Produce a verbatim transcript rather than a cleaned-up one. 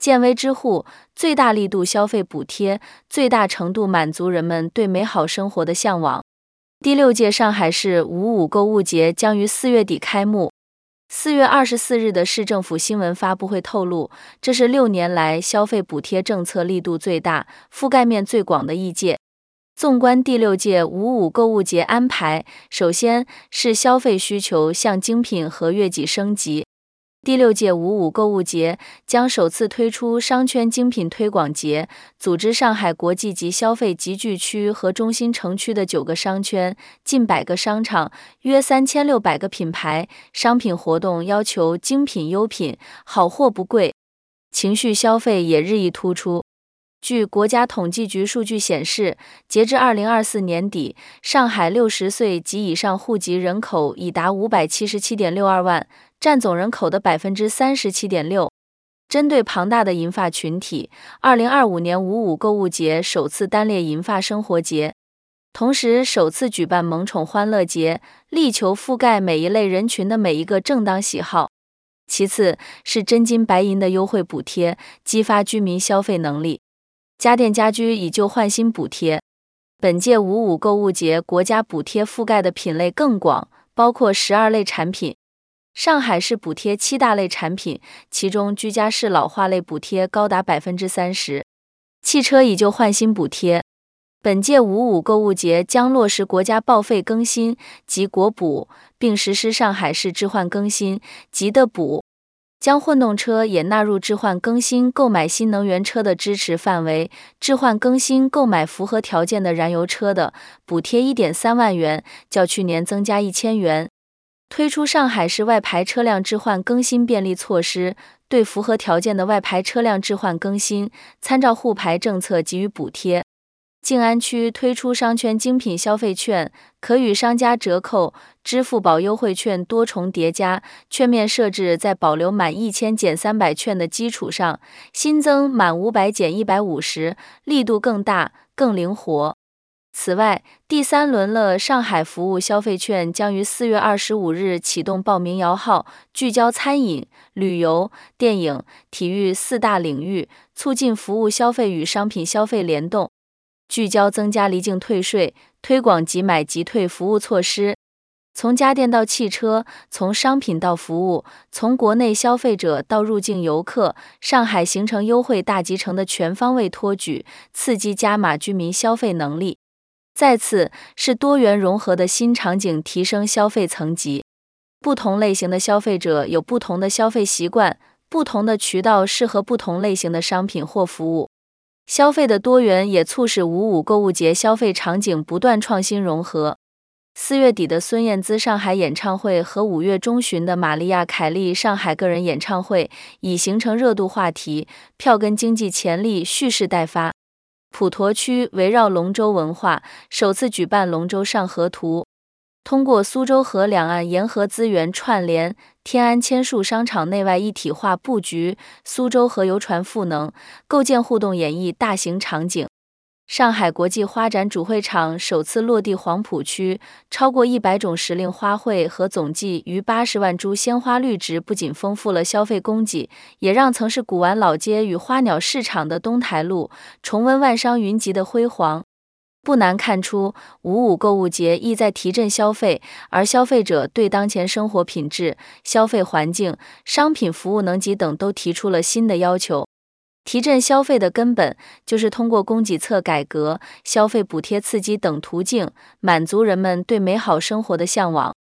见微知著，最大力度消费补贴，最大程度满足人们对美好生活的向往。第六届上海市五五购物节将于四月底开幕。四月二十四日的市政府新闻发布会透露，这是六年来消费补贴政策力度最大、覆盖面最广的一届。纵观第六届五五购物节安排，首先是消费需求向精品和悦己升级。第六届五五购物节将首次推出商圈精品推广节，组织上海国际级消费集聚区和中心城区的九个商圈、近百个商场、约三千六百个品牌，商品活动要求精品优品，好货不贵，情绪消费也日益突出。据国家统计局数据显示，截至二零二四年底，上海六十岁及以上户籍人口已达五百七十七点六二万，占总人口的 百分之三十七点六。针对庞大的银发群体，二零二五年五五购物节首次单列银发生活节，同时首次举办萌宠欢乐节，力求覆盖每一类人群的每一个正当喜好。其次是真金白银的优惠补贴，激发居民消费能力。家电家居以旧换新补贴。本届五五购物节国家补贴覆盖的品类更广，包括十二类产品。上海市补贴七大类产品，其中居家式老化类补贴高达 百分之三十。汽车以旧换新补贴。本届五五购物节将落实国家报废更新及国补，并实施上海市置换更新及的补，将混动车也纳入置换更新购买新能源车的支持范围，置换更新购买符合条件的燃油车的，补贴 一点三万元，较去年增加一千元。推出上海市外牌车辆置换更新便利措施，对符合条件的外牌车辆置换更新，参照沪牌政策给予补贴。静安区推出商圈精品消费券，可与商家折扣、支付宝优惠券多重叠加，券面设置在保留满一千减三百券的基础上，新增满五百减一百五十，力度更大、更灵活。此外，第三轮乐上海服务消费券将于四月二十五日启动报名摇号，聚焦餐饮、旅游、电影、体育四大领域，促进服务消费与商品消费联动。聚焦增加离境退税，推广即买即退服务措施。从家电到汽车，从商品到服务，从国内消费者到入境游客，上海形成优惠大集成的全方位托举，刺激加码居民消费能力。再次是多元融合的新场景，提升消费层级。不同类型的消费者有不同的消费习惯，不同的渠道适合不同类型的商品或服务。消费的多元也促使五五购物节消费场景不断创新融合。四月底的孙燕姿上海演唱会和五月中旬的玛丽亚·凯莉上海个人演唱会已形成热度话题，票根经济潜力蓄势待发。普陀区围绕龙舟文化，首次举办龙舟上河图，通过苏州河两岸沿河资源串联，天安千树商场内外一体化布局，苏州河游船赋能，构建互动演绎大型场景。上海国际花展主会场首次落地黄浦区，超过一百种时令花卉和总计逾八十万株鲜花绿植，不仅丰富了消费供给，也让曾是古玩老街与花鸟市场的东台路重温万商云集的辉煌。不难看出，五五购物节意在提振消费，而消费者对当前生活品质、消费环境、商品服务能级等都提出了新的要求。提振消费的根本就是通过供给侧改革、消费补贴刺激等途径，满足人们对美好生活的向往。